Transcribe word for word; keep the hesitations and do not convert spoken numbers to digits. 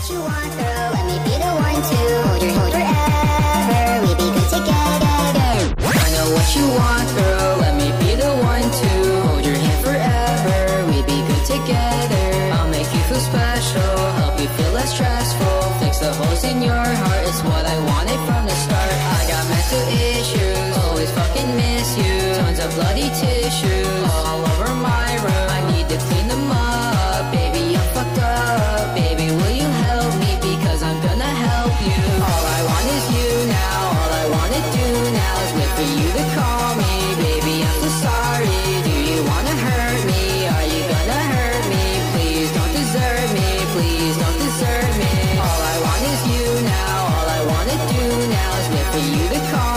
what you want, girl. Let me be the one to hold your hand forever. We be good together. I know what you want, girl. Let me be the one to hold your hand forever. We be good together. I'll make you feel special, help you feel less stressful. Fix the holes in your heart, it's what I wanted from the start. I got mental issues, always fucking miss you. Tons of bloody tissues all over my room. I need to clean them up, baby, I'm fucked up. Baby, will you help me, because I'm gonna help you. All I want is you now, all I wanna do now is wait for you to call me. Baby, I'm so sorry, do you wanna hurt me? Are you gonna hurt me? Please don't desert me, please don't desert me. All I want is you now, all I wanna do now is wait for you to call